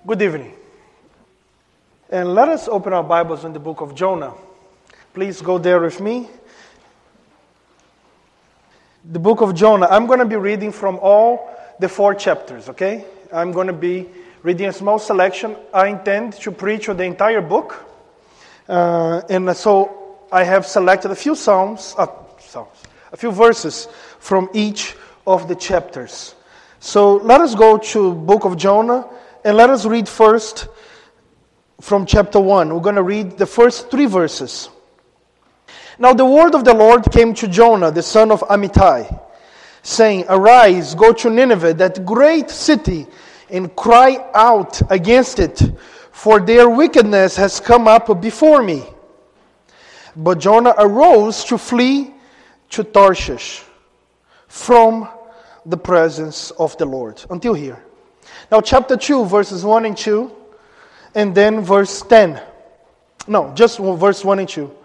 Good evening. And let us open our Bibles in the book of Jonah. Please go there with me. The book of Jonah. I'm going to be reading from all the 4 chapters, okay? I'm going to be reading a small selection. I intend to preach on the entire book. And so I have selected a few a few verses from each of the chapters. So let us go to book of Jonah. And let us read first from chapter 1. We're going to read the first 3 verses. Now the word of the Lord came to Jonah, the son of Amittai, saying, Arise, go to Nineveh, that great city, and cry out against it, for their wickedness has come up before me. But Jonah arose to flee to Tarshish from the presence of the Lord. Until here. Now chapter 2, verses 1 and 2, and then verse 10. No, just verse 1 and 2.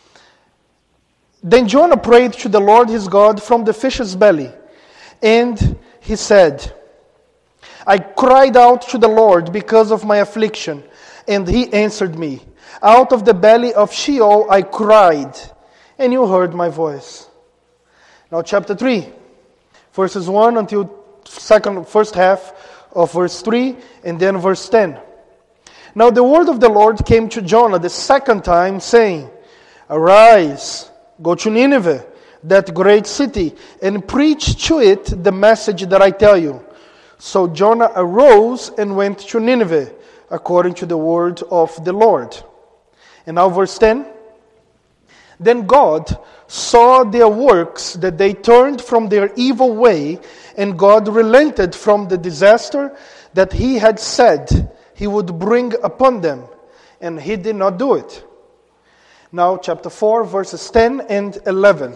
Then Jonah prayed to the Lord his God from the fish's belly, and he said, I cried out to the Lord because of my affliction, and he answered me. Out of the belly of Sheol I cried, and you heard my voice. Now chapter 3, verses 1 until first half of verse 3, and then verse 10. Now the word of the Lord came to Jonah the second time, saying, Arise, go to Nineveh, that great city, and preach to it the message that I tell you. So Jonah arose and went to Nineveh, according to the word of the Lord. And now verse 10. Then God saw their works, that they turned from their evil way, and God relented from the disaster that he had said he would bring upon them, and he did not do it. Now chapter 4, verses 10 and 11.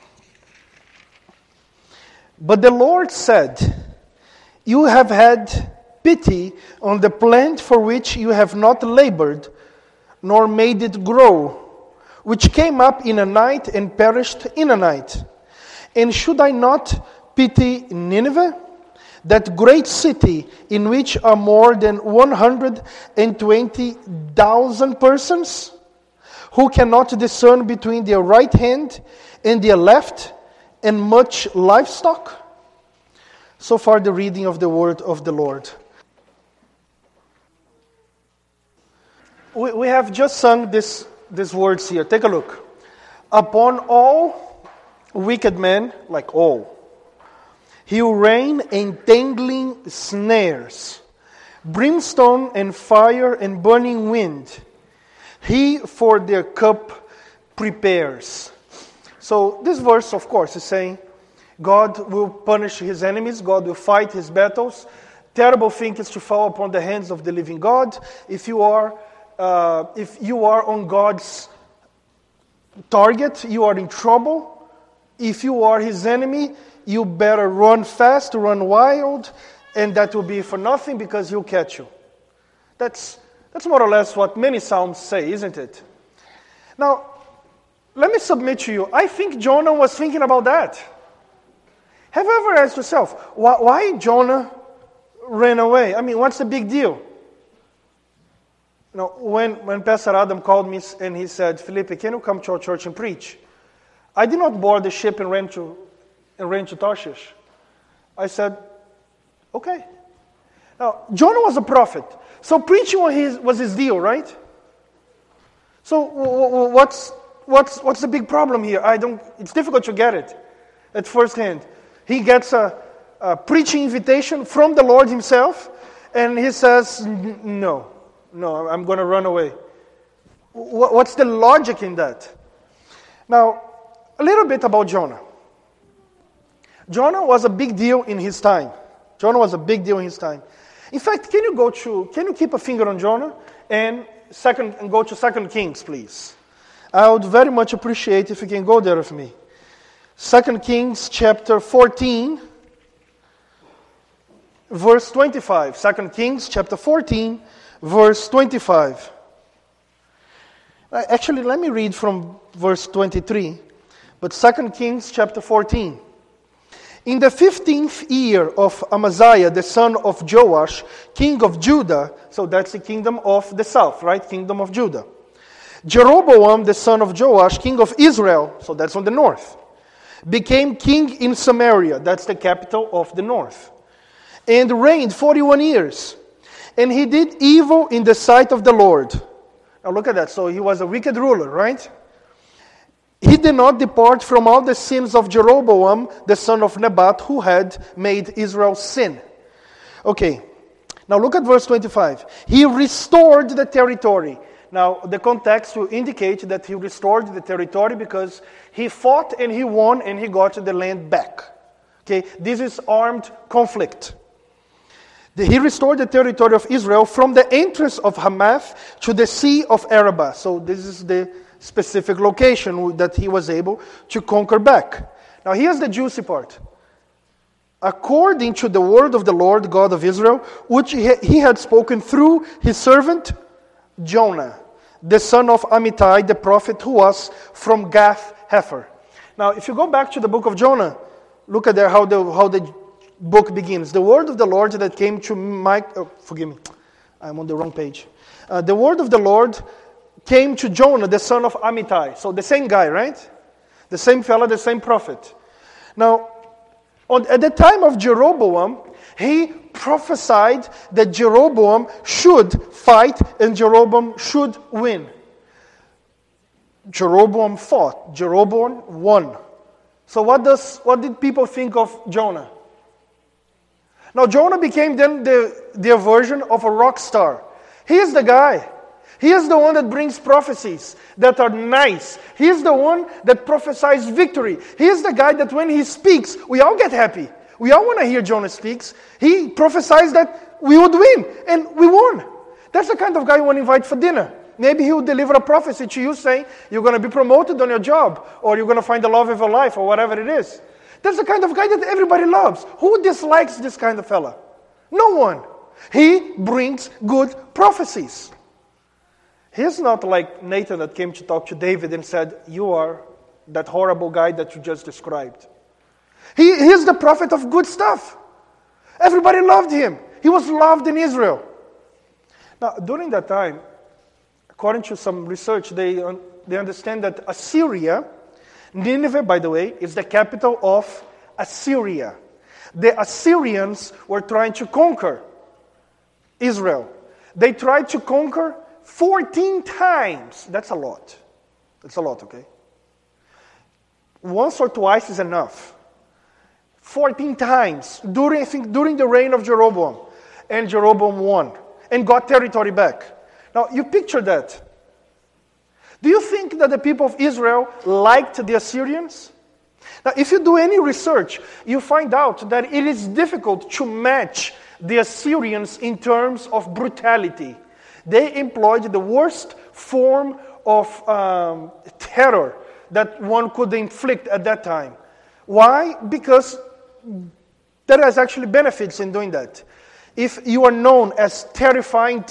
But the Lord said, You have had pity on the plant for which you have not labored, nor made it grow, which came up in a night and perished in a night. And should I not pity Nineveh, that great city in which are more than 120,000 persons, who cannot discern between their right hand and their left, and much livestock? So far the reading of the word of the Lord. We have just sung these words here. Take a look. Upon all wicked men, like all, he will rain entangling snares, brimstone and fire and burning wind. He for their cup prepares. So this verse, of course, is saying God will punish his enemies. God will fight his battles. Terrible thing is to fall upon the hands of the living God. If you are on God's target, you are in trouble. If you are his enemy, you better run fast, run wild, and that will be for nothing because he'll catch you. That's more or less what many Psalms say, isn't it? Now, let me submit to you, I think Jonah was thinking about that. Have you ever asked yourself, why Jonah ran away? I mean, what's the big deal? You know, when Pastor Adam called me and he said, Felipe, can you come to our church and preach? I did not board the ship and ran to Tarshish. I said, okay. Now, Jonah was a prophet. So preaching was his deal, right? So what's the big problem here? It's difficult to get it at first hand. He gets a preaching invitation from the Lord himself, and he says, no, I'm going to run away. What's the logic in that? Now, a little bit about Jonah. Jonah was a big deal in his time. In fact, can you keep a finger on Jonah and go to 2 Kings, please? I would very much appreciate if you can go there with me. 2 Kings chapter 14, verse 25. 2 Kings chapter 14, verse 25. Actually, let me read from verse 23. But 2 Kings chapter 14. In the 15th year of Amaziah, the son of Joash, king of Judah, so that's the kingdom of the south, right? Kingdom of Judah. Jeroboam, the son of Joash, king of Israel, so that's on the north, became king in Samaria, that's the capital of the north, and reigned 41 years. And he did evil in the sight of the Lord. Now look at that. So he was a wicked ruler, right? He did not depart from all the sins of Jeroboam, the son of Nebat, who had made Israel sin. Okay, now look at verse 25. He restored the territory. Now, the context will indicate that he restored the territory because he fought and he won and he got the land back. Okay, this is armed conflict. He restored the territory of Israel from the entrance of Hamath to the Sea of Arabah. So this is the specific location that he was able to conquer back. Now here's the juicy part. According to the word of the Lord God of Israel, which he had spoken through his servant Jonah, the son of Amittai, the prophet who was from Gath Hepher. Now if you go back to the book of Jonah, look at there how the book begins. The word of the Lord that came to forgive me, I'm on the wrong page. The word of the Lord came to Jonah, the son of Amittai. So the same guy, right? The same fella, the same prophet. Now, at the time of Jeroboam, he prophesied that Jeroboam should fight and Jeroboam should win. Jeroboam fought. Jeroboam won. So what did people think of Jonah? Now Jonah became then their version of a rock star. He is the guy. He is the one that brings prophecies that are nice. He is the one that prophesies victory. He is the guy that when he speaks, we all get happy. We all want to hear Jonah speaks. He prophesies that we would win, and we won. That's the kind of guy you want to invite for dinner. Maybe he will deliver a prophecy to you saying, you're going to be promoted on your job, or you're going to find the love of your life, or whatever it is. That's the kind of guy that everybody loves. Who dislikes this kind of fella? No one. He brings good prophecies. He's not like Nathan that came to talk to David and said, you are that horrible guy that you just described. He's the prophet of good stuff. Everybody loved him. He was loved in Israel. Now, during that time, according to some research, they understand that Assyria, Nineveh, by the way, is the capital of Assyria. The Assyrians were trying to conquer Israel. They tried to conquer 14 times. That's a lot. That's a lot, okay? Once or twice is enough. 14 times during the reign of Jeroboam. And Jeroboam won and got territory back. Now, you picture that. Do you think that the people of Israel liked the Assyrians? Now, if you do any research, you find out that it is difficult to match the Assyrians in terms of brutality. They employed the worst form of terror that one could inflict at that time. Why? Because there is actually benefits in doing that. If you are known as terrifying,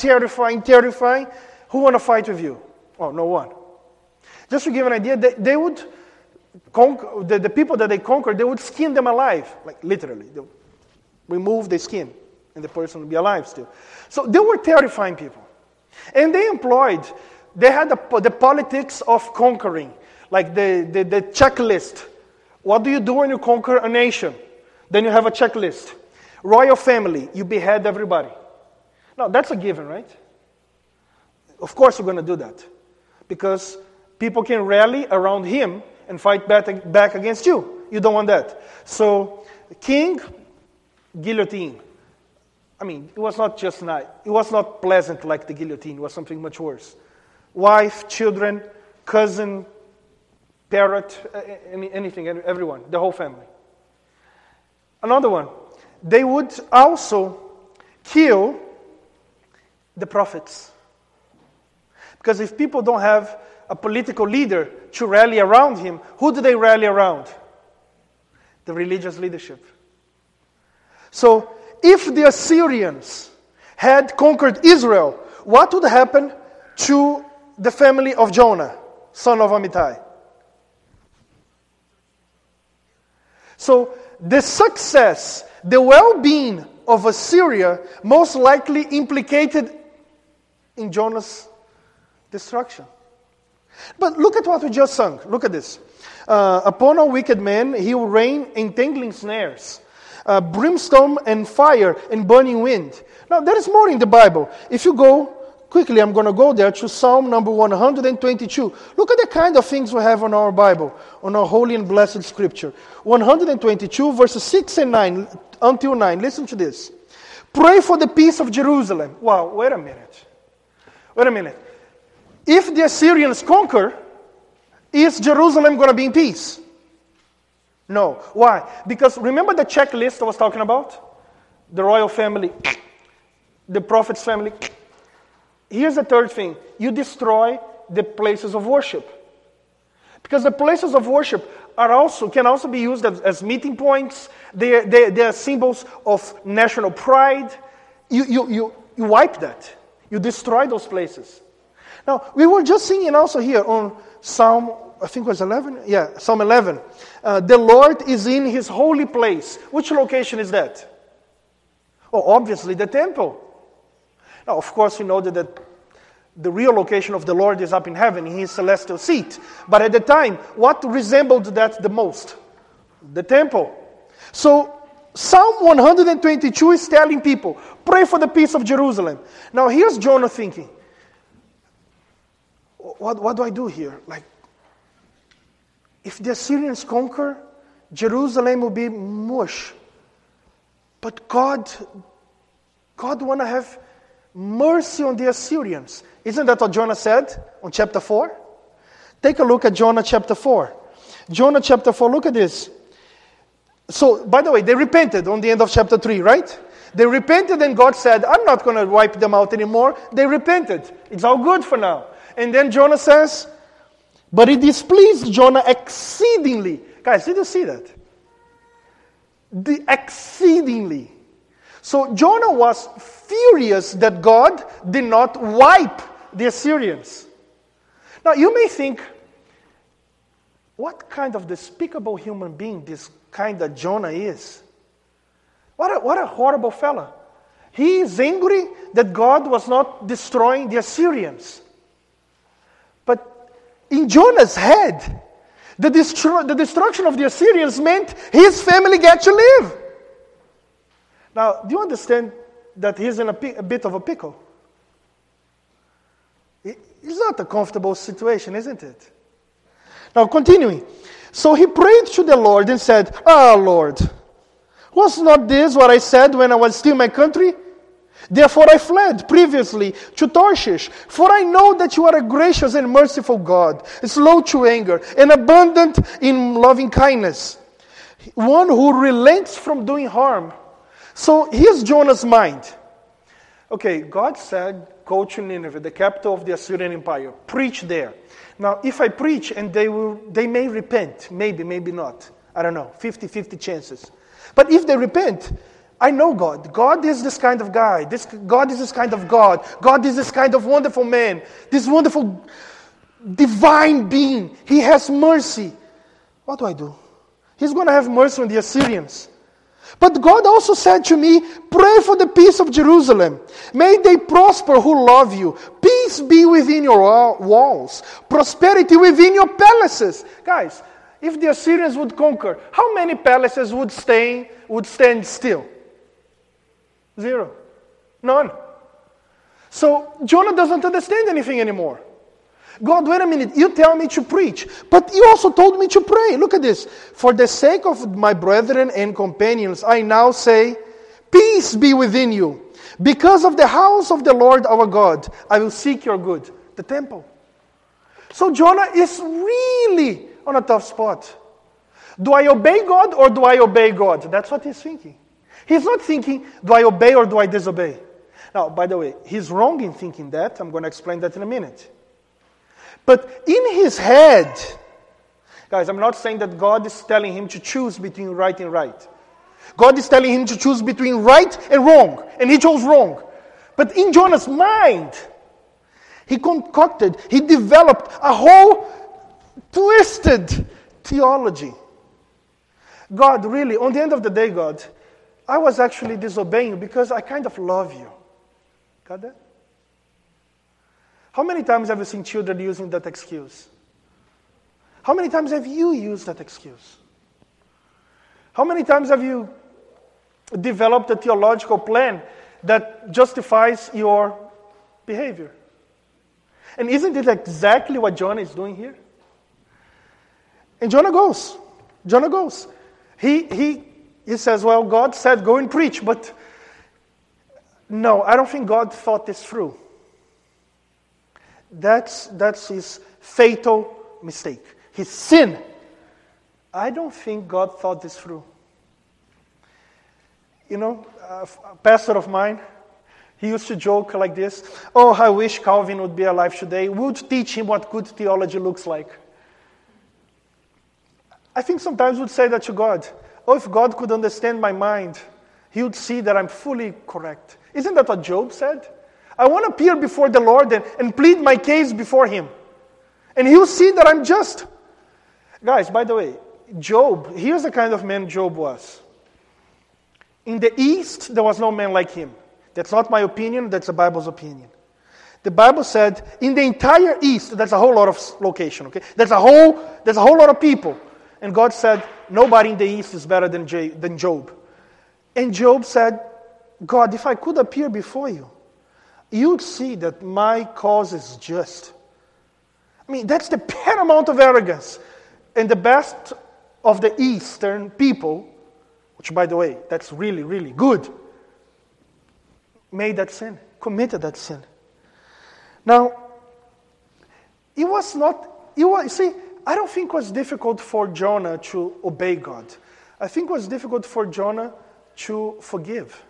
who want to fight with you? Oh, no one. Just to give an idea, they would conquer, the people that they conquered, they would skin them alive, like literally. They would remove the skin, and the person would be alive still. So they were terrifying people. And they had the politics of conquering, like the checklist. What do you do when you conquer a nation? Then you have a checklist. Royal family, you behead everybody. Now, that's a given, right? Of course you're going to do that. Because people can rally around him and fight back against you. You don't want that. So, king, guillotine. I mean, it was not just nice. It was not pleasant like the guillotine. It was something much worse. Wife, children, cousin, parrot, anything, everyone, the whole family. Another one. They would also kill the prophets. Because if people don't have a political leader to rally around him, who do they rally around? The religious leadership. So, if the Assyrians had conquered Israel, what would happen to the family of Jonah, son of Amittai? So, the success, the well-being of Assyria most likely implicated in Jonah's destruction. But look at what we just sung. Look at this. Upon a wicked man, he will rain entangling snares, brimstone and fire and burning wind. Now, there is more in the Bible. If you go, quickly, I'm going to go there to Psalm number 122. Look at the kind of things we have on our Bible, on our holy and blessed scripture. 122, verses 6 and 9 until 9. Listen to this. Pray for the peace of Jerusalem. Wow, wait a minute. If the Assyrians conquer, is Jerusalem going to be in peace? No. Why? Because remember the checklist I was talking about? The royal family, the prophet's family. Here's the third thing. You destroy the places of worship. Because the places of worship can also be used as meeting points. They are symbols of national pride. You wipe that. You destroy those places. Now, we were just singing also here on Psalm, I think it was 11? Yeah, Psalm 11. The Lord is in His holy place. Which location is that? Oh, obviously the temple. Now, of course, we know that the real location of the Lord is up in heaven, in His celestial seat. But at the time, what resembled that the most? The temple. So, Psalm 122 is telling people, pray for the peace of Jerusalem. Now, here's Jonah thinking, what do I do here? Like, if the Assyrians conquer, Jerusalem will be mush. But God want to have mercy on the Assyrians. Isn't that what Jonah said on chapter 4? Take a look at Jonah chapter 4. Jonah chapter 4, look at this. So, by the way, they repented on the end of chapter 3, right? They repented and God said, I'm not going to wipe them out anymore. They repented. It's all good for now. And then Jonah says, but it displeased Jonah exceedingly. Guys, did you see that? Exceedingly. So Jonah was furious that God did not wipe the Assyrians. Now you may think, what kind of despicable human being this kind of Jonah is? What a horrible fella. He is angry that God was not destroying the Assyrians. But in Jonah's head, the destruction of the Assyrians meant his family get to live. Now, do you understand that he's in a bit of a pickle? It's not a comfortable situation, isn't it? Now, continuing. So he prayed to the Lord and said, Lord, was not this what I said when I was still in my country? Therefore I fled previously to Tarshish, for I know that you are a gracious and merciful God, slow to anger, and abundant in loving kindness, one who relents from doing harm. So here's Jonah's mind. Okay, God said, go to Nineveh, the capital of the Assyrian Empire. Preach there. Now, if I preach and they may repent, maybe not. I don't know, 50-50 chances. But if they repent, I know God. God is this kind of guy. God is this kind of God. God is this kind of wonderful man. This wonderful divine being. He has mercy. What do I do? He's going to have mercy on the Assyrians. But God also said to me, pray for the peace of Jerusalem. May they prosper who love you. Peace be within your walls. Prosperity within your palaces. Guys, if the Assyrians would conquer, how many palaces would stand still? 0. None. So Jonah doesn't understand anything anymore. God, wait a minute, you tell me to preach, but you also told me to pray. Look at this. For the sake of my brethren and companions, I now say, peace be within you. Because of the house of the Lord our God, I will seek your good. The temple. So Jonah is really on a tough spot. Do I obey God or do I obey God? That's what he's thinking. He's not thinking, do I obey or do I disobey? Now, by the way, he's wrong in thinking that. I'm going to explain that in a minute. But in his head, guys, I'm not saying that God is telling him to choose between right and right. God is telling him to choose between right and wrong. And he chose wrong. But in Jonah's mind, he developed a whole twisted theology. God, really, on the end of the day, God, I was actually disobeying you because I kind of love you. Got that? How many times have you seen children using that excuse? How many times have you used that excuse? How many times have you developed a theological plan that justifies your behavior? And isn't it exactly what Jonah is doing here? And Jonah goes. He says, well, God said, go and preach. But no, I don't think God thought this through. That's his fatal mistake. His sin. I don't think God thought this through. You know, a pastor of mine, he used to joke like this, oh, I wish Calvin would be alive today. We would teach him what good theology looks like. I think sometimes we'd say that to God. Oh, if God could understand my mind, he would see that I'm fully correct. Isn't that what Job said? I want to appear before the Lord and plead my case before him. And he'll see that I'm just. Guys, by the way, Job, here's the kind of man Job was. In the East, there was no man like him. That's not my opinion, that's the Bible's opinion. The Bible said, in the entire East, that's a whole lot of location, okay? There's a whole lot of people. And God said, nobody in the East is better than Job. And Job said, God, if I could appear before you, you'd see that my cause is just. I mean, that's the paramount of arrogance. And the best of the Eastern people, which, by the way, that's really, really good, made that sin, committed that sin. Now, I don't think it was difficult for Jonah to obey God. I think it was difficult for Jonah to forgive.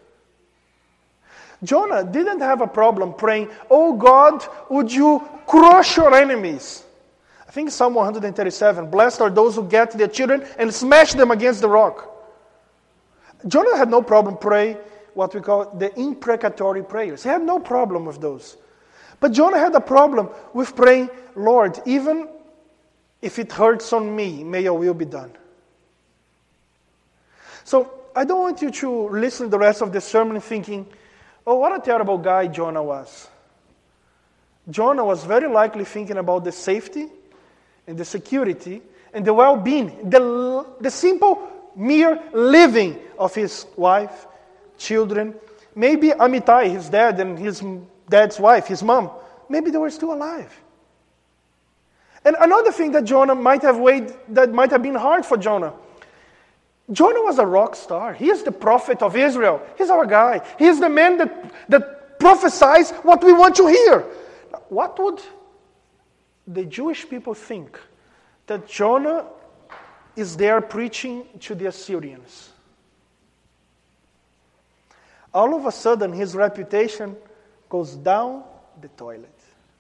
Jonah didn't have a problem praying, oh God, would you crush your enemies? I think Psalm 137, blessed are those who get their children and smash them against the rock. Jonah had no problem praying what we call the imprecatory prayers. He had no problem with those. But Jonah had a problem with praying, Lord, even if it hurts on me, may your will be done. So I don't want you to listen to the rest of the sermon thinking, oh, what a terrible guy Jonah was. Jonah was very likely thinking about the safety and the security and the well-being, the simple, mere living of his wife, children. Maybe Amittai, his dad, and his dad's wife, his mom, maybe they were still alive. And another thing that Jonah might have been hard for Jonah. Jonah was a rock star. He is the prophet of Israel. He's our guy. He is the man that prophesies what we want to hear. What would the Jewish people think that Jonah is there preaching to the Assyrians? All of a sudden, his reputation goes down the toilet.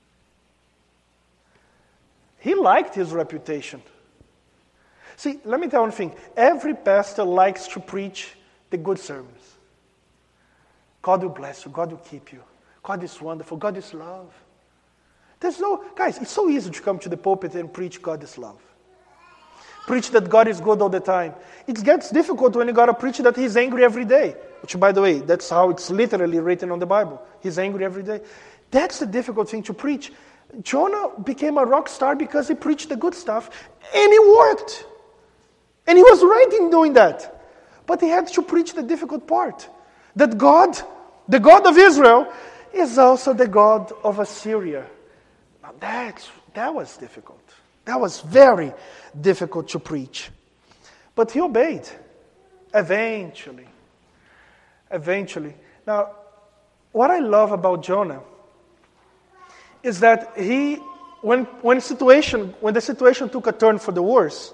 He liked his reputation. See, let me tell you one thing. Every pastor likes to preach the good sermons. God will bless you. God will keep you. God is wonderful. God is love. Guys, it's so easy to come to the pulpit and preach God is love. Preach that God is good all the time. It gets difficult when you got to preach that He's angry every day. Which, by the way, that's how it's literally written on the Bible. He's angry every day. That's the difficult thing to preach. Jonah became a rock star because he preached the good stuff, and it worked. And he was right in doing that. But he had to preach the difficult part. That God, the God of Israel, is also the God of Assyria. Now that was difficult. That was very difficult to preach. But he obeyed. Eventually. Now, what I love about Jonah is that when the situation took a turn for the worst,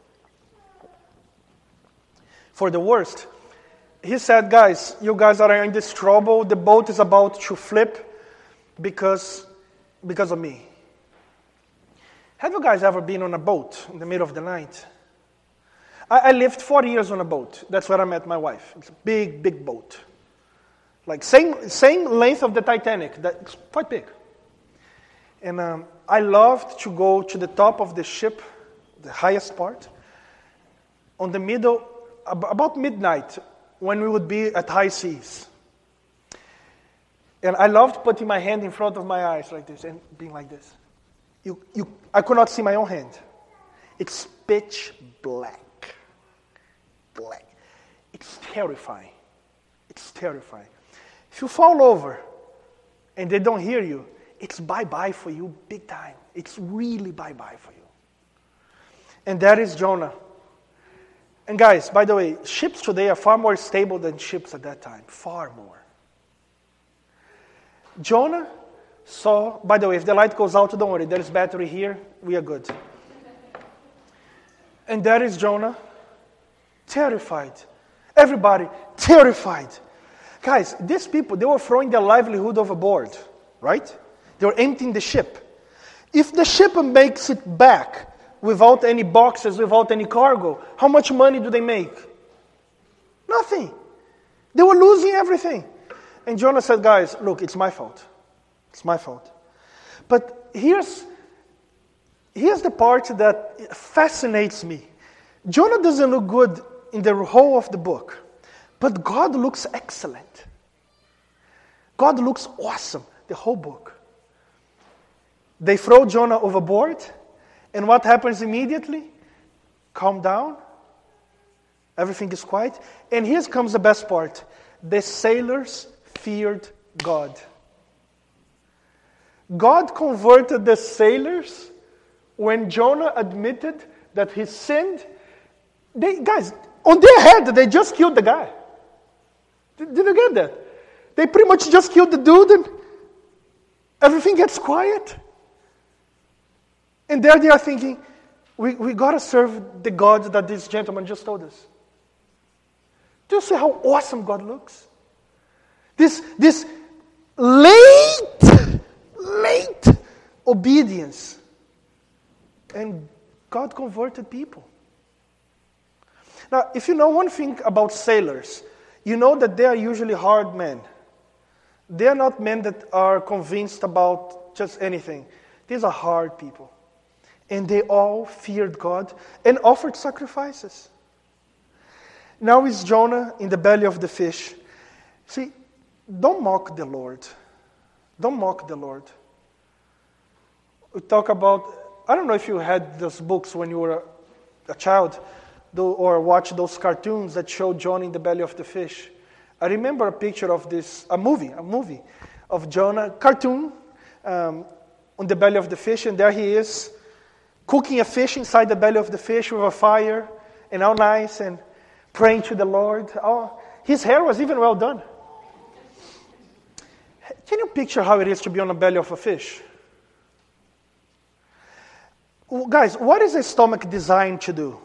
he said, guys, you guys are in this trouble. The boat is about to flip because of me. Have you guys ever been on a boat in the middle of the night? I lived 4 years on a boat. That's where I met my wife. It's a big, big boat. Like same length of the Titanic. That's quite big. And I loved to go to the top of the ship, the highest part, on the middle, about midnight, when we would be at high seas. And I loved putting my hand in front of my eyes like this and being like this. I could not see my own hand. It's pitch black. Black. It's terrifying. It's terrifying. If you fall over and they don't hear you, it's bye-bye for you big time. It's really bye-bye for you. And that is Jonah. And guys, by the way, ships today are far more stable than ships at that time. Far more. Jonah saw, by the way, if the light goes out, don't worry, there is battery here, we are good. And that is Jonah, terrified. Everybody, terrified. Guys, these people, they were throwing their livelihood overboard, right? They were emptying the ship. If the ship makes it back without any boxes, without any cargo, how much money do they make? Nothing. They were losing everything. And Jonah said, guys, look, it's my fault. It's my fault. But here's the part that fascinates me. Jonah doesn't look good in the whole of the book, but God looks excellent. God looks awesome, the whole book. They throw Jonah overboard, and what happens immediately? Calm down. Everything is quiet. And here comes the best part. The sailors feared God. God converted the sailors when Jonah admitted that he sinned. Guys, on their head, they just killed the guy. Did you get that? They pretty much just killed the dude and everything gets quiet. And there they are thinking, we got to serve the God that this gentleman just told us. Do you see how awesome God looks? This late obedience. And God converted people. Now, if you know one thing about sailors, you know that they are usually hard men. They are not men that are convinced about just anything. These are hard people. And they all feared God and offered sacrifices. Now is Jonah in the belly of the fish. See, don't mock the Lord. Don't mock the Lord. We talk about, I don't know if you had those books when you were a child, or watched those cartoons that showed Jonah in the belly of the fish. I remember a picture of this, a movie of Jonah, cartoon, on the belly of the fish, and there he is, cooking a fish inside the belly of the fish with a fire, and all nice, and praying to the Lord. Oh, his hair was even well done. Can you picture how it is to be on the belly of a fish? Guys, what is a stomach designed to do?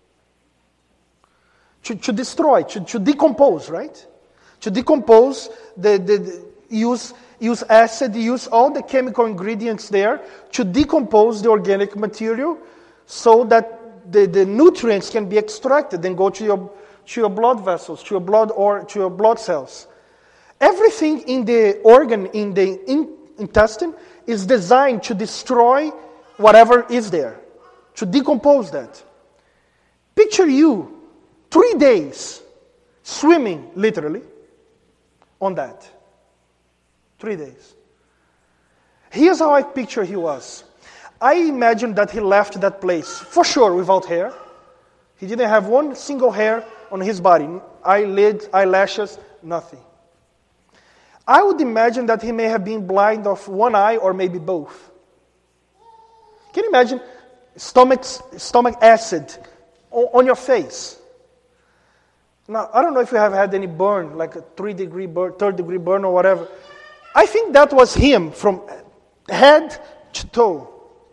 To destroy, to decompose, right? To decompose, use acid, use all the chemical ingredients there to decompose the organic material so that the nutrients can be extracted and go to your blood vessels, to your blood or to your blood cells. Everything in the organ, in the intestine, is designed to destroy whatever is there, to decompose that. Picture you 3 days swimming, literally, on that. 3 days. Here's how I picture he was. I imagine that he left that place, for sure, without hair. He didn't have one single hair on his body. Eyelids, eyelashes, nothing. I would imagine that he may have been blind of one eye or maybe both. Can you imagine stomach acid on your face? Now, I don't know if you have had any burn, like a 3-degree burn, 3rd-degree burn or whatever. I think that was him from head to toe.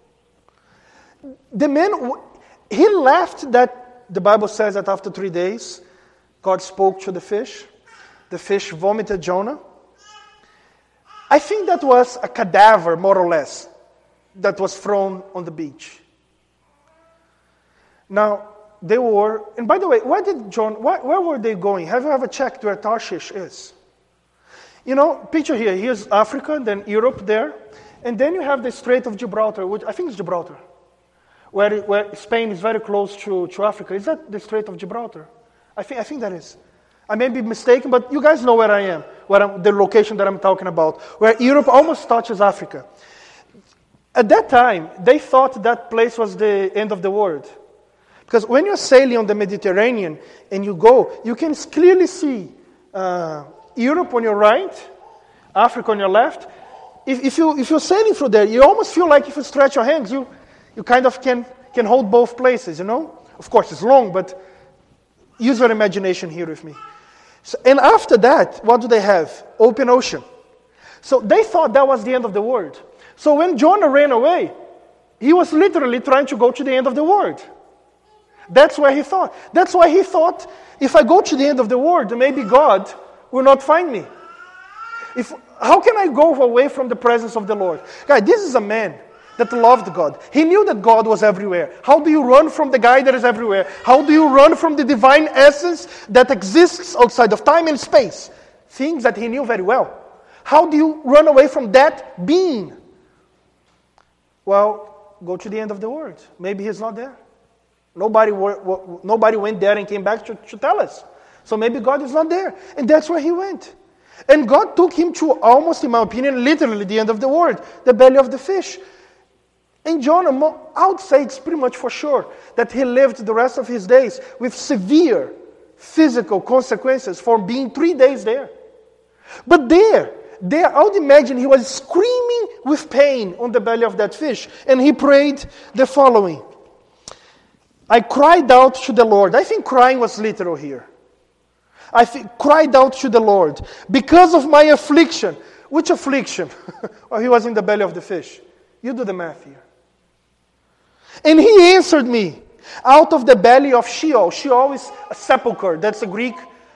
The man, he left that, the Bible says that after 3 days, God spoke to the fish. The fish vomited Jonah. I think that was a cadaver, more or less, that was thrown on the beach. Now, they were, and by the way, where were they going? Have you ever checked where Tarshish is? You know, picture here, here's Africa, then Europe there, and then you have the Strait of Gibraltar, which I think is Gibraltar, where Spain is very close to Africa. Is that the Strait of Gibraltar? I think that is. I may be mistaken, but you guys know where I am, the location that I'm talking about, where Europe almost touches Africa. At that time, they thought that place was the end of the world. Because when you're sailing on the Mediterranean and you go, you can clearly see Europe on your right, Africa on your left. If you're sailing through there, you almost feel like if you stretch your hands, you kind of can hold both places, you know? Of course, it's long, but use your imagination here with me. So, and after that, what do they have? Open ocean. So they thought that was the end of the world. So when Jonah ran away, he was literally trying to go to the end of the world. That's where he thought. That's why he thought, if I go to the end of the world, maybe God will not find me. How can I go away from the presence of the Lord? Guys, this is a man that loved God. He knew that God was everywhere. How do you run from the guy that is everywhere? How do you run from the divine essence that exists outside of time and space? Things that he knew very well. How do you run away from that being? Well, go to the end of the world. Maybe he's not there. Nobody went there and came back to tell us. So maybe God is not there. And that's where he went. And God took him to almost, in my opinion, literally the end of the world, the belly of the fish. And Jonah, I would say it's pretty much for sure that he lived the rest of his days with severe physical consequences for being 3 days there. But there, I would imagine he was screaming with pain on the belly of that fish. And he prayed the following. I cried out to the Lord. I think crying was literal here. I cried out to the Lord because of my affliction. Which affliction? Well, he was in the belly of the fish. You do the math here. And he answered me out of the belly of Sheol. Sheol is a sepulcher. That's a Greek.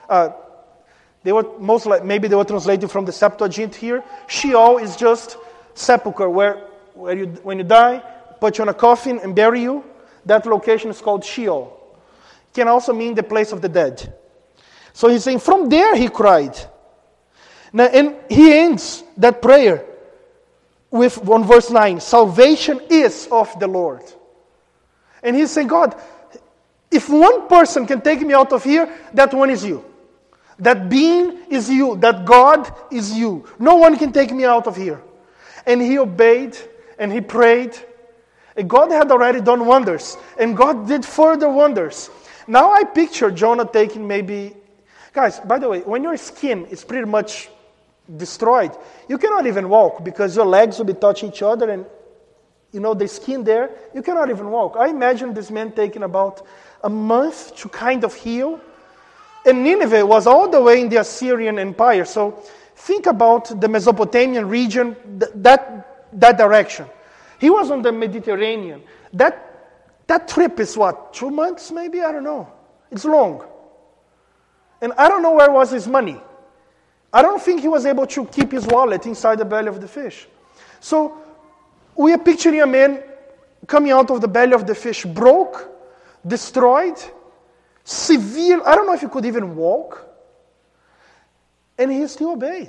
Maybe they were translated from the Septuagint here. Sheol is just sepulcher, where when you die, put you in a coffin and bury you. That location is called Sheol. It can also mean the place of the dead. So he's saying, from there he cried. Now, and he ends that prayer with, on verse 9, salvation is of the Lord. And he's saying, God, if one person can take me out of here, that one is you. That being is you. That God is you. No one can take me out of here. And he obeyed and he prayed. And God had already done wonders. And God did further wonders. Now I picture Jonah taking maybe... Guys, by the way, when your skin is pretty much destroyed, you cannot even walk because your legs will be touching each other and, the skin there, you cannot even walk. I imagine this man taking about a month to kind of heal. And Nineveh was all the way in the Assyrian Empire. So think about the Mesopotamian region, that direction. He was on the Mediterranean. That trip is what, 2 months maybe? I don't know. It's long. And I don't know where was his money. I don't think he was able to keep his wallet inside the belly of the fish. So we are picturing a man coming out of the belly of the fish, broke, destroyed, severe. I don't know if he could even walk. And he still obeyed.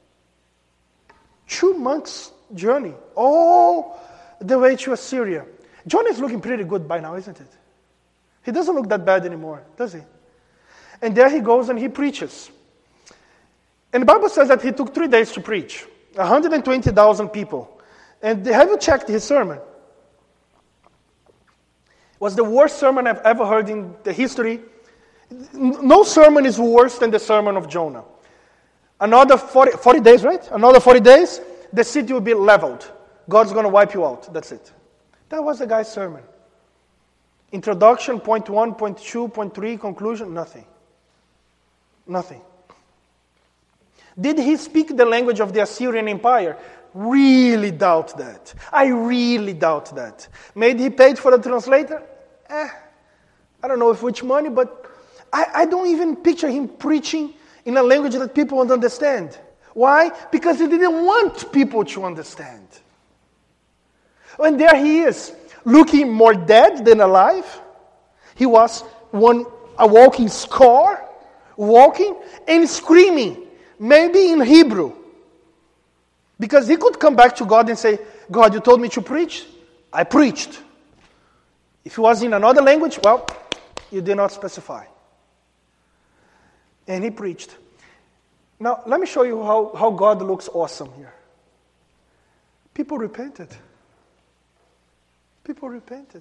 2 months journey, all the way to Assyria. Jonah is looking pretty good by now, isn't it? He doesn't look that bad anymore, does he? And there he goes and he preaches. And the Bible says that he took 3 days to preach. 120,000 people. And have you checked his sermon? It was the worst sermon I've ever heard in the history. No sermon is worse than the sermon of Jonah. Another 40 days, right? Another 40 days, the city will be leveled. God's going to wipe you out. That's it. That was the guy's sermon. Introduction, point 1, point 2, point 3, conclusion, nothing. Nothing. Did he speak the language of the Assyrian Empire? Really doubt that. I really doubt that. Maybe he paid for the translator? I don't know if which money, but I don't even picture him preaching in a language that people won't understand. Why? Because he didn't want people to understand. And there he is, looking more dead than alive. He was a walking scar, walking and screaming, maybe in Hebrew. Because he could come back to God and say, God, you told me to preach. I preached. If it was in another language, well, you did not specify. And he preached. Now, let me show you how God looks awesome here. People repented. People repented.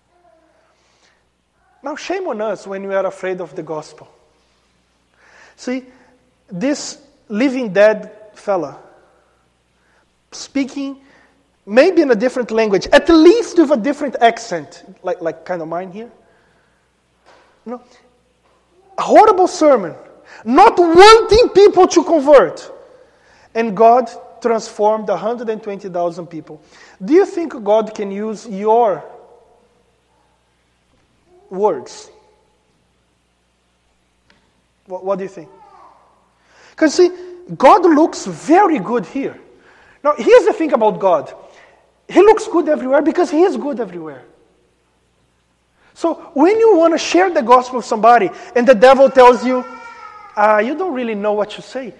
Now, shame on us when we are afraid of the gospel. See, this living dead fella, speaking maybe in a different language, at least with a different accent, like kind of mine here. You know, a horrible sermon, not wanting people to convert. And God transformed 120,000 people. Do you think God can use your words? What do you think? Because see, God looks very good here. Now, here's the thing about God. He looks good everywhere because He is good everywhere. So, when you want to share the gospel with somebody and the devil tells you, you don't really know what to say.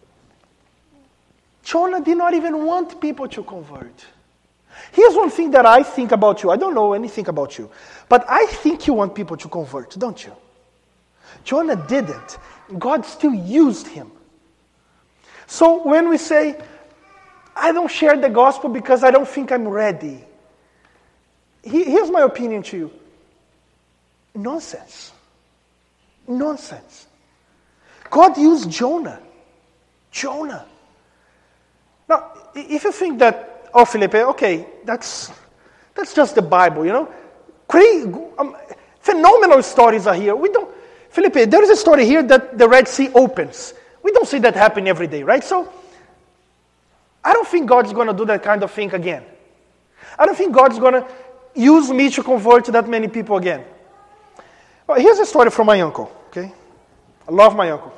Jonah did not even want people to convert. Here's one thing that I think about you. I don't know anything about you. But I think you want people to convert, don't you? Jonah didn't. God still used him. So when we say, I don't share the gospel because I don't think I'm ready. Here's my opinion to you. Nonsense. Nonsense. God used Jonah. Jonah. Now, if you think that, oh, Felipe, okay, that's just the Bible, you know. Phenomenal stories are here. Felipe, there is a story here that the Red Sea opens. We don't see that happen every day, right? So, I don't think God's going to do that kind of thing again. I don't think God's going to use me to convert that many people again. Well, here's a story from my uncle, okay? I love my uncle.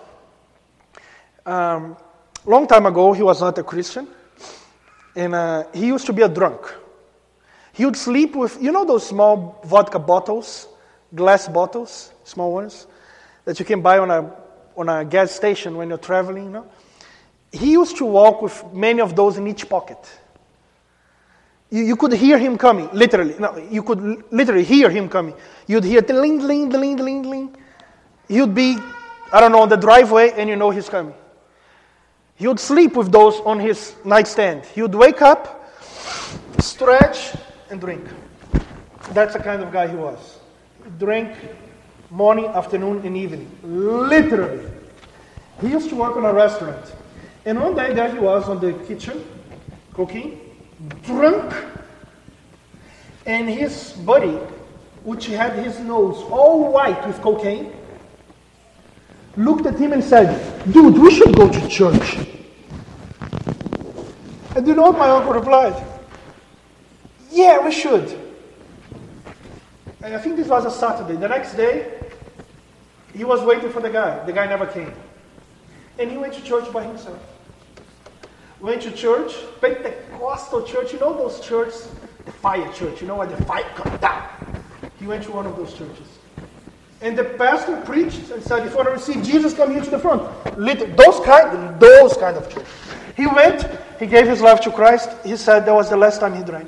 Long time ago, he was not a Christian, and he used to be a drunk. He would sleep with, you know those small vodka bottles, glass bottles, small ones, that you can buy on a gas station when you're traveling, you know? He used to walk with many of those in each pocket. You could hear him coming, literally. No, you could literally hear him coming. You'd hear ding, ding, ding, ding, ding. He would be, I don't know, on the driveway, and you know he's coming. He would sleep with those on his nightstand. He would wake up, stretch, and drink. That's the kind of guy he was. He drank morning, afternoon, and evening. Literally. He used to work in a restaurant. And one day there he was on the kitchen, cooking, drunk. And his buddy, which had his nose all white with cocaine, looked at him and said, "Dude, we should go to church." And you know what my uncle replied? "Yeah, we should." And I think this was a Saturday. The next day, he was waiting for the guy. The guy never came. And he went to church by himself. Went to church, Pentecostal church. You know those churches? The fire church. You know where the fire comes down. He went to one of those churches. And the pastor preached and said, if you want to receive Jesus, come here to the front. Those kind of church. He went, he gave his life to Christ. He said that was the last time he drank.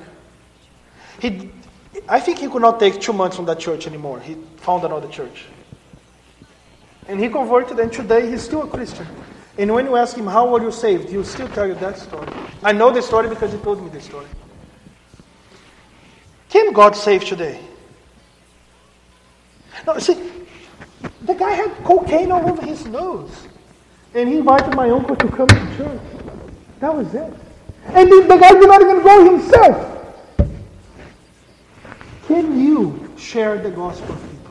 I think he could not take 2 months from that church anymore. He found another church. And he converted, and today he's still a Christian. And when you ask him, how were you saved? He'll still tell you that story. I know the story because he told me the story. Can God save today? No, see, the guy had cocaine all over his nose. And he invited my uncle to come to church. That was it. And the guy did not even go himself. Can you share the gospel with people?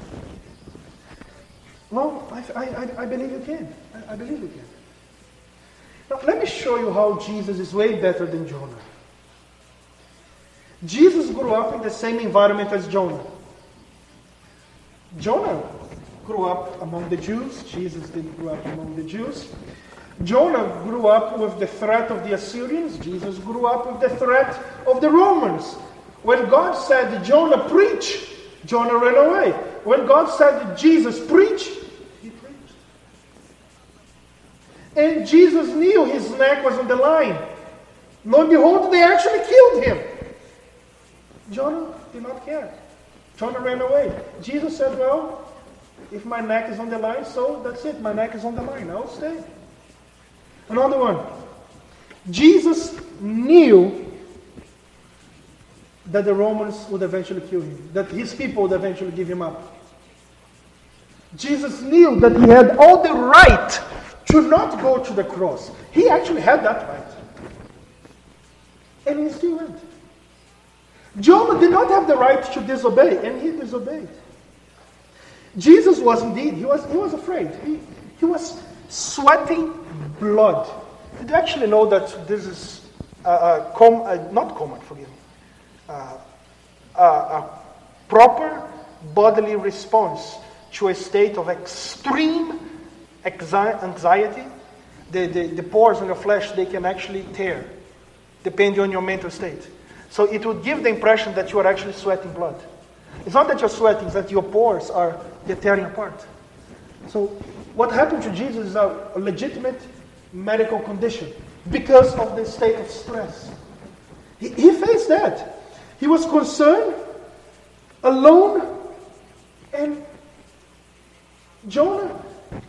Well, I believe you can. I believe you can. Now, let me show you how Jesus is way better than Jonah. Jesus grew up in the same environment as Jonah. Jonah grew up among the Jews. Jesus didn't grow up among the Jews. Jonah grew up with the threat of the Assyrians. Jesus grew up with the threat of the Romans. When God said, Jonah, preach, Jonah ran away. When God said, Jesus, preach, he preached. And Jesus knew his neck was on the line. Lo and behold, they actually killed him. Jonah did not care. Jonah ran away. Jesus said, well, if my neck is on the line, so that's it. My neck is on the line. I'll stay. Another one. Jesus knew that the Romans would eventually kill him, that his people would eventually give him up. Jesus knew that he had all the right to not go to the cross. He actually had that right. And he still went. Jonah did not have the right to disobey, and he disobeyed. Jesus was indeed, he was afraid. He was sweating blood. Did you actually know that this is not common, forgive me, a proper bodily response to a state of extreme anxiety? The pores on your flesh, they can actually tear, depending on your mental state. So it would give the impression that you are actually sweating blood. It's not that you're sweating, it's that your pores they're tearing apart. So what happened to Jesus is a legitimate medical condition because of the state of stress. He faced that. He was concerned, alone, and God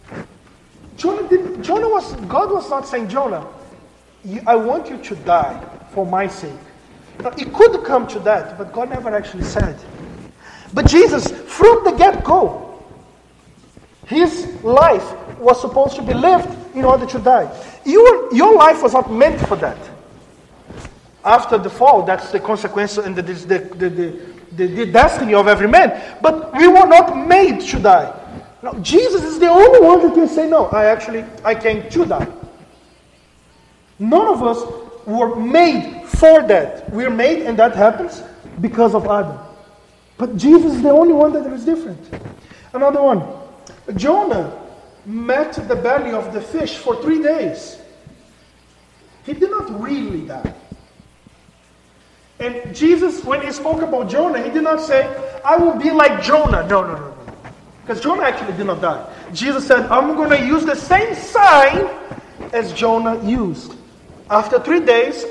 was not saying, Jonah, I want you to die for my sake. Now, it could come to that, but God never actually said. But Jesus, from the get-go, his life was supposed to be lived in order to die. Your life was not meant for that. After the fall, that's the consequence and the destiny of every man. But we were not made to die. Now, Jesus is the only one that can say, no, I came to die. None of us were made for that. We're made, and that happens because of Adam. But Jesus is the only one that is different. Another one. Jonah met the belly of the fish for 3 days. He did not really die. And Jesus, when he spoke about Jonah, he did not say, I will be like Jonah. No. Because Jonah actually did not die. Jesus said, I'm going to use the same sign as Jonah used. After 3 days,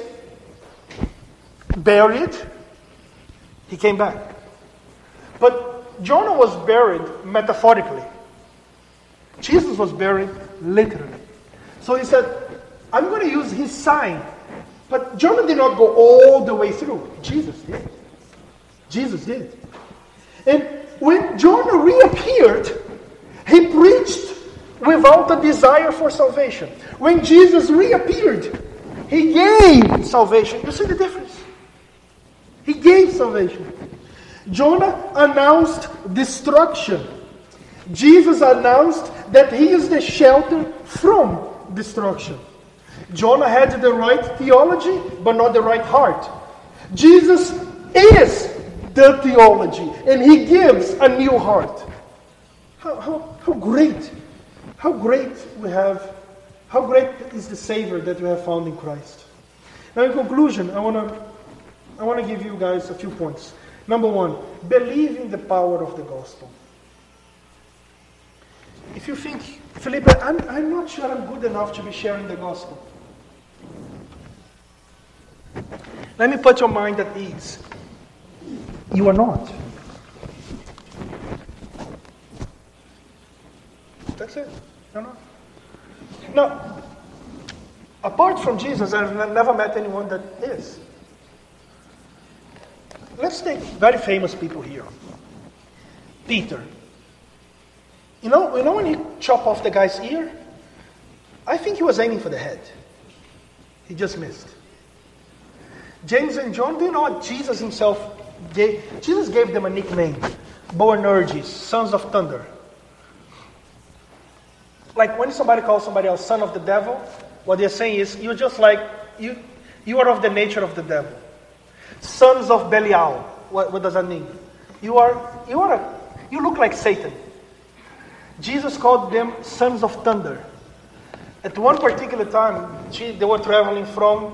buried, he came back. But Jonah was buried metaphorically. Jesus was buried literally. So he said, I'm going to use his sign. But Jonah did not go all the way through. Jesus did. Jesus did. And when Jonah reappeared, he preached without a desire for salvation. When Jesus reappeared, he gave salvation. You see the difference? He gave salvation. Jonah announced destruction. Jesus announced that he is the shelter from destruction. Jonah had the right theology, but not the right heart. Jesus is the theology, and he gives a new heart. How great! How great we have! How great is the Savior that we have found in Christ? Now, in conclusion, I want to give you guys a few points. Number one, believe in the power of the gospel. If you think, Felipe, I'm not sure I'm good enough to be sharing the gospel. Let me put your mind at ease. You are not. That's it. You're not. Now, apart from Jesus, I've never met anyone that is. Let's take very famous people here. Peter. You know when he chopped off the guy's ear? I think he was aiming for the head. He just missed. James and John, do you know what Jesus himself gave? Jesus gave them a nickname. Boanerges, sons of thunder. Like when somebody calls somebody else son of the devil, what they're saying is, you're just like, you are of the nature of the devil. Sons of Belial. What does that mean? You look like Satan. Jesus called them sons of thunder. At one particular time, they were traveling from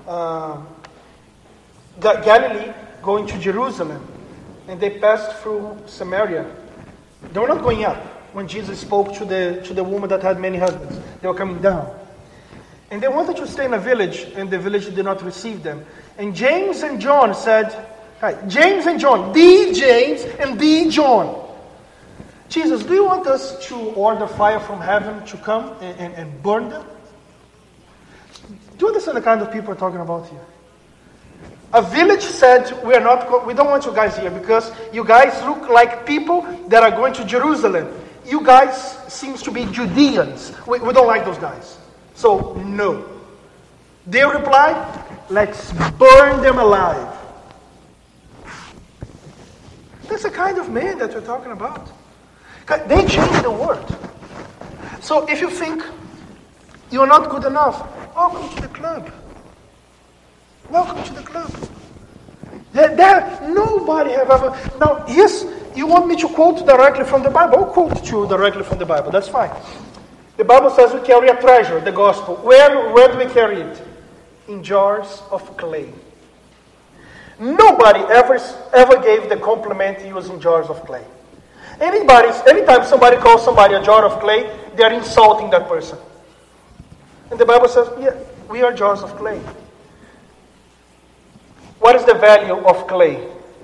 Galilee, going to Jerusalem, and they passed through Samaria. They were not going up when Jesus spoke to the woman that had many husbands. They were coming down. And they wanted to stay in a village, and the village did not receive them. And James and John said, Right, James and John. The James and the John. Jesus, do you want us to order fire from heaven to come and burn them? Do you understand the kind of people we're talking about here? A village said, we don't want you guys here because you guys look like people that are going to Jerusalem. You guys seems to be Judeans. We don't like those guys. So, no. They replied, let's burn them alive. That's the kind of man that we're talking about. They changed the world. So if you think you're not good enough, welcome to the club. Welcome to the club. Nobody have ever... Now, yes, you want me to quote directly from the Bible? I'll quote to you directly from the Bible. That's fine. The Bible says we carry a treasure, the gospel. Where do we carry it? In jars of clay. Nobody ever gave the compliment using jars of clay. Anytime somebody calls somebody a jar of clay, they are insulting that person. And the Bible says, yeah, we are jars of clay. What is the value of clay?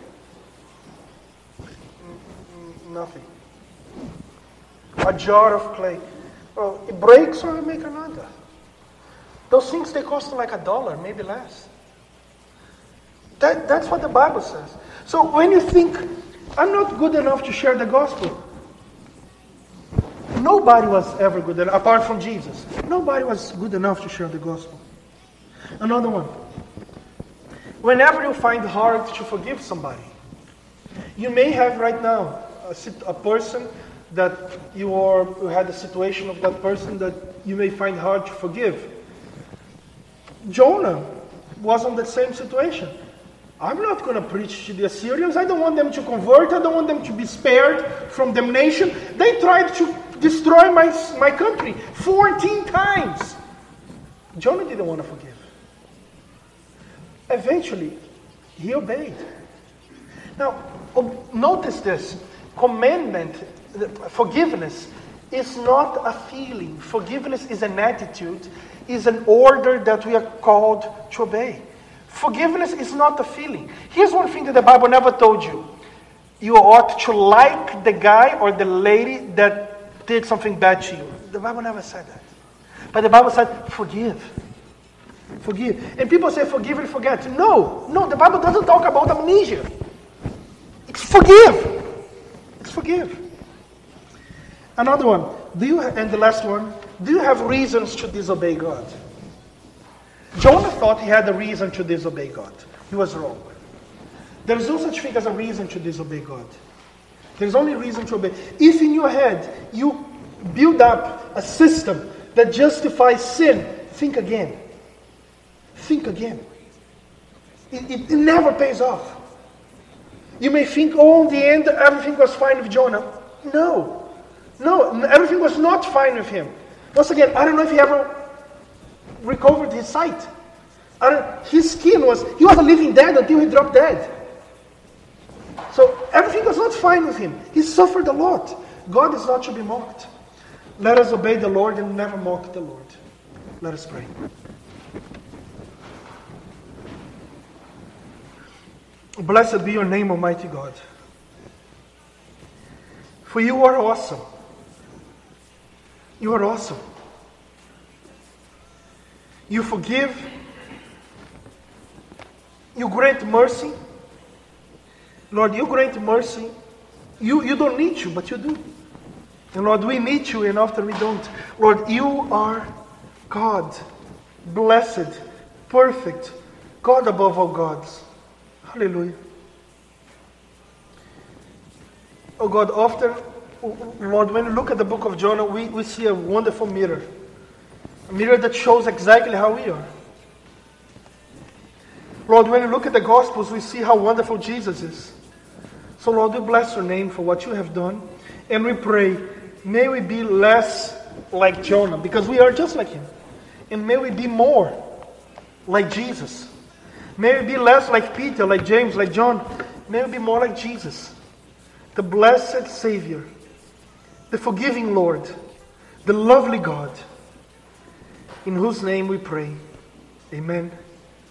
Nothing. A jar of clay. Well, it breaks or we make another. Those things, they cost like $1, maybe less. That's what the Bible says. So when you think, I'm not good enough to share the gospel. Nobody was ever good enough, apart from Jesus. Nobody was good enough to share the gospel. Another one. Whenever you find it hard to forgive somebody, you may have right now a person that you had a situation of that person that you may find hard to forgive. Jonah was in the same situation. I'm not going to preach to the Assyrians. I don't want them to convert. I don't want them to be spared from damnation. They tried to destroy my country 14 times. Jonah didn't want to forgive. Eventually, he obeyed. Now, notice this. Forgiveness is not a feeling. Forgiveness is an attitude, is an order that we are called to obey. Forgiveness is not a feeling. Here's one thing that the Bible never told you. You ought to like the guy or the lady that did something bad to you. The Bible never said that. But the Bible said, forgive. Forgive. And people say, forgive and forget. No, the Bible doesn't talk about amnesia. It's forgive. It's forgive. Another one. And the last one. Do you have reasons to disobey God? Jonah thought he had a reason to disobey God. He was wrong. There is no such thing as a reason to disobey God. There is only reason to obey. If in your head you build up a system that justifies sin, think again. Think again. It never pays off. You may think, in the end, everything was fine with Jonah. No, everything was not fine with him. Once again, I don't know if he ever recovered his sight. His skin he was a living dead until he dropped dead. So everything was not fine with him. He suffered a lot. God is not to be mocked. Let us obey the Lord and never mock the Lord. Let us pray. Blessed be your name, Almighty God. For you are awesome. You are awesome. You forgive. You grant mercy. Lord, you grant mercy. You don't need to, but you do. And Lord, we need you, and often we don't. Lord, you are God. Blessed. Perfect. God above all gods. Hallelujah. Oh God, often, Lord, when we look at the book of Jonah, we see a wonderful mirror. A mirror that shows exactly how we are. Lord, when we look at the Gospels, we see how wonderful Jesus is. So Lord, we bless your name for what you have done. And we pray, may we be less like Jonah, because we are just like him. And may we be more like Jesus. May we be less like Peter, like James, like John. May we be more like Jesus. The blessed Savior. The forgiving Lord. The lovely God. In whose name we pray. Amen.